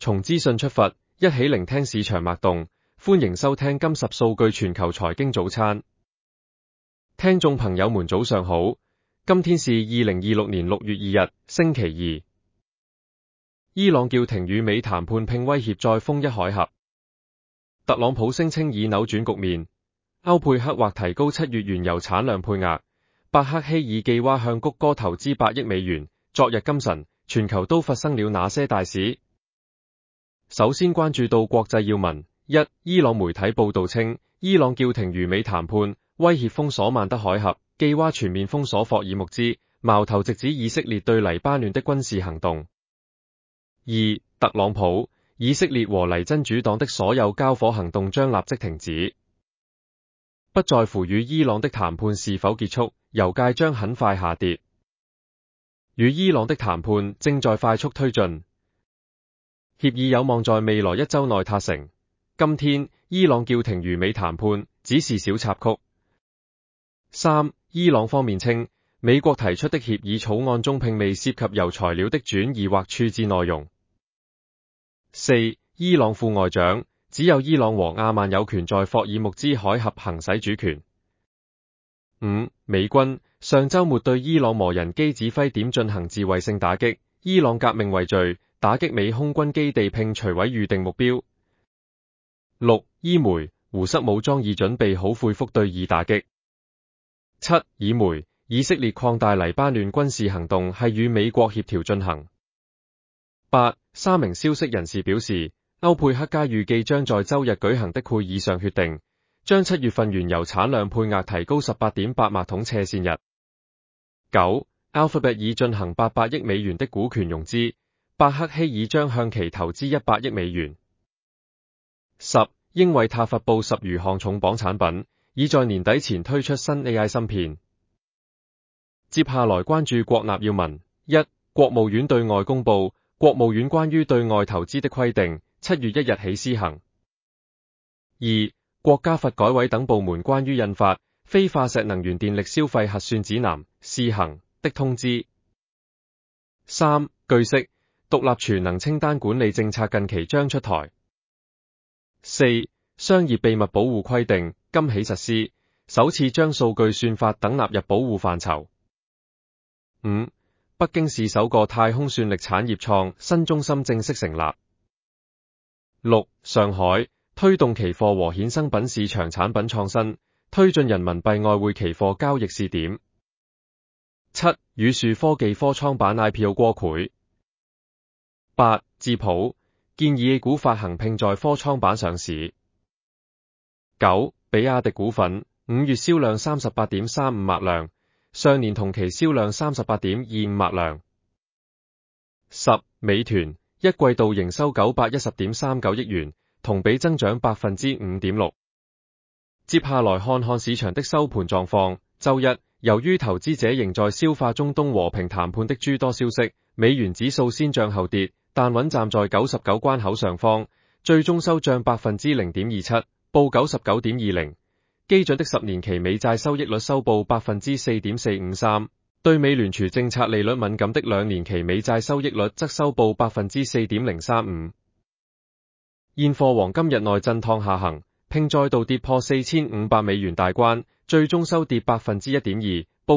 從資訊出發，一起聆聽市場脈動。歡迎收聽今十數據全球財經早餐。聽眾朋友們早上好，今天是2026年6月2日，星期二。伊朗叫停與美談判並威脅再封一海峽。特朗普聲稱已扭轉局面。歐佩克或提高7月原油產量配額。伯克希爾計劃向谷歌投資8億美元。昨日今晨，全球都發生了哪些大事？首先關注到國際要聞。一、伊朗媒體報道稱，伊朗叫停與美談判，威脅封鎖曼德海峽，計劃全面封鎖霍爾木茲，矛頭直指以色列對黎巴嫩的軍事行動。二、特朗普，以色列和黎真主黨的所有交火行動將立即停止，不在乎與伊朗的談判是否結束，油價將很快下跌。與伊朗的談判正在快速推進，協議有望在未來一周內達成。今天，伊朗叫停與美談判，只是小插曲。三、伊朗方面稱，美國提出的協議草案中並未涉及油材料的轉移或處置內容。四、伊朗副外長，只有伊朗和阿曼有權在霍爾木茲海峽行使主權。五、美軍上週末對伊朗無人機指揮點進行自衛性打擊，伊朗革命衛隊打擊美空軍基地並摧毀預定目標。六、伊媒，胡塞武裝已準備好恢復對以打擊。七、以媒，以色列擴大黎巴嫩軍事行動係與美國協調進行。八、三名消息人士表示，歐佩克家預計將在周日舉行的會議上決定，將7月份原油產量配額提高 18.8 萬桶斜線日。九、Alphabet 已進行800億美元的股權融資，伯克希爾將向其投資100億美元。十、英偉達發布10餘項重磅產品，已在年底前推出新 AI 芯片。接下來關注國內要聞。一、國務院對外公佈，國務院關於對外投資的規定7月1日起施行。二、國家發改委等部門關於印發非化石能源電力消費核算指南試行的通知。三、據悉，獨立儲能清單管理政策近期將出台。四、商業秘密保護規定今起實施，首次將數據算法等納入保護範疇。五、北京市首個太空算力產業創新中心正式成立。六、上海推動期貨和衍生品市場產品創新，推進人民幣外匯期貨交易試點。七、宇樹科技科創板 IPO 過會。八、智普建議 A 股發行並在科創板上市。九、比亞迪股份5月銷量 38.35 萬輛，上年同期銷量 38.25 萬輛。十、美團一季度營收 910.39 億元，同比增長 5.6%。接下來看看市場的收盤狀況。周一，由於投資者仍在消化中東和平談判的諸多消息，美元指數先漲後跌，但穩站在99關口上方，最終收漲 0.27%， 報 99.20。基準的10年期美債收益率收報 4.453%， 對美聯儲政策利率敏感的2年期美債收益率則收報 4.035%。現貨黃金日內震盪下行，並再度跌破4500美元大關，最終收跌 1.2%， 報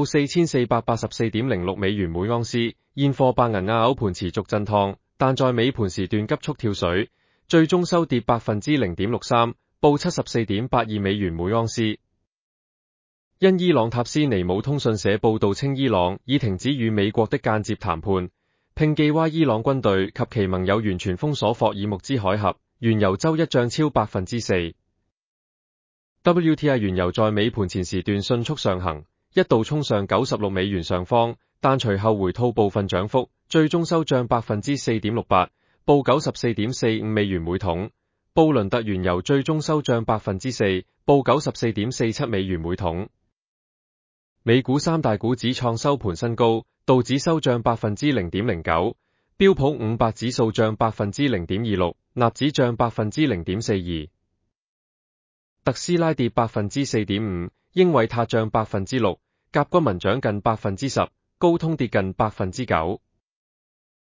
4484.06 美元每盎司。現貨白銀亞歐盤持續震盪，但在尾盤時段急速跳水，最終收跌 0.63%， 報 74.82 美元每盎司。因伊朗塔斯尼姆通訊社報道稱，伊朗已停止與美國的間接談判，並計劃伊朗軍隊及其盟友完全封鎖霍爾木茲海峽。原油周一漲超 4%。WTI 原油在尾盤前時段迅速上行，一度衝上96美元上方，但隨後回吐部分漲幅，最終收漲 4.68%， 報 94.45 美元每桶。布倫特原油最終收漲 4%， 報 94.47 美元每桶。美股三大股指創收盤新高，道指收漲 0.09%， 標普500指數漲 0.26%， 納指漲 0.42%。特斯拉跌 4.5%， 英偉達漲 6%， 甲骨文漲近 10%， 高通跌近 9%。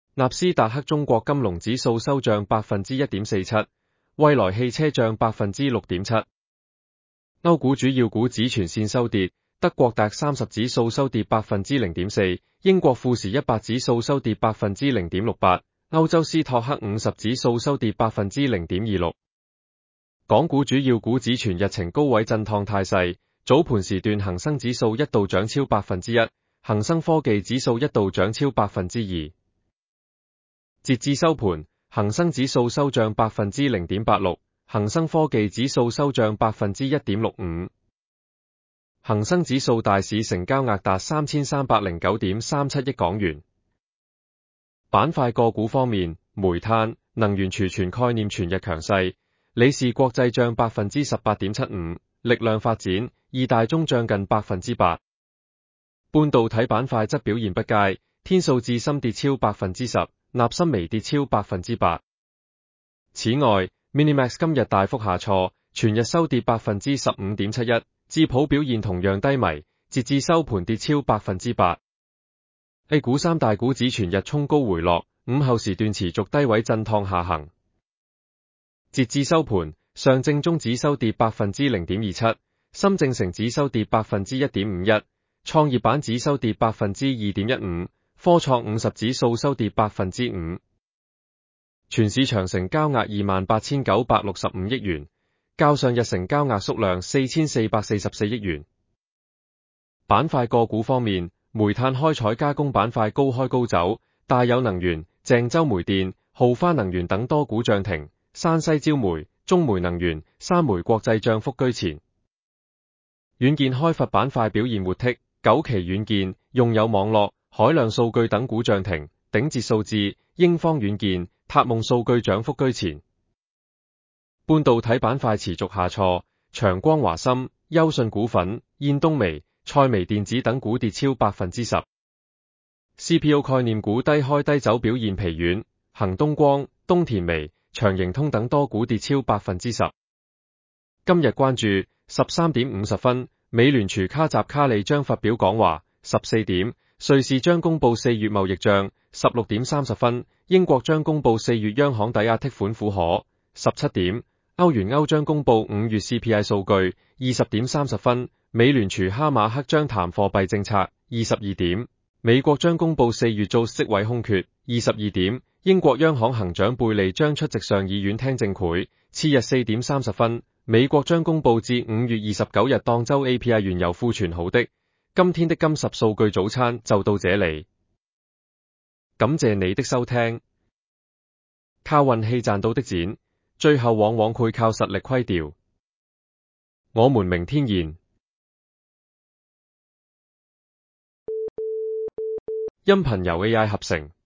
納斯達克中國金龍指數收漲 1.47%， 蔚來汽車漲 6.7%。歐股主要股指全線收跌，德國DAX 30指數收跌 0.4%， 英國富時100指數收跌 0.68%， 歐洲斯托克50指數收跌 0.26%。港股主要股指全日呈高位震盪態勢，早盤時段恒生指數一度漲超 1%， 恒生科技指數一度漲超 2%。截至收盤，恒生指數收漲 0.86%， 恒生科技指數收漲 1.65%。恒生指數大市成交額達 3,309.37 億港元。板塊個股方面，煤炭、能源儲存概念全日強勢，理士國際漲 18.75%， 力量發展、二大宗漲近 8%。半導體板塊則表現不佳，天素至深跌超 10%， 納芯微跌超 8%。此外，Minimax 今日大幅下挫，全日收跌 15.71%， 智普表現同樣低迷，截至收盤跌超 8%。A 股三大股指全日衝高回落，午後時段持續低位震盪下行。截至收盤，上證綜指收跌 0.27%， 深證成指收跌 1.51%， 創業板指收跌 2.15%， 科創50指數收跌 5%。全市場成交額 28,965 億元，較上日成交額縮量 4,444 億元。板塊個股方面，煤炭開採加工板塊高開高走，大有能源、鄭州煤電、浩花能源等多股漲停，山西焦煤、中煤能源、三煤國際漲幅居前。軟件開發板塊表現活剔，九旗軟件、用友網絡、海量數據等股漲停，鼎捷數字、英方軟件、塔夢數據漲幅居前。半導體板塊持續下挫，長光華芯、優信股份、兗東微、賽微電子等股跌超 10%。CPO 概念股低開低走表現疲軟，恒東光、東田微、長盈通等多股跌超 10%。今日關注13:50，美聯儲卡什卡利將發表講話；14點，瑞士將公布4月貿易賬；16:30，英國將公布4月央行抵押剔款符可；17點，歐元歐將公布5月 CPI 數據；20:30，美聯儲哈馬克將談貨幣政策；22點，美國將公布4月做職位空缺；22點，英國央行行長貝利將出席上議院聽證會；次日4:30，美國將公布至5月29日當周 API 原油庫存好的。今天的金十數據早餐就到這裡，感謝你的收聽。靠運氣賺到的錢，最後往往會靠實力虧掉。我們明天見。音頻由 AI 合成。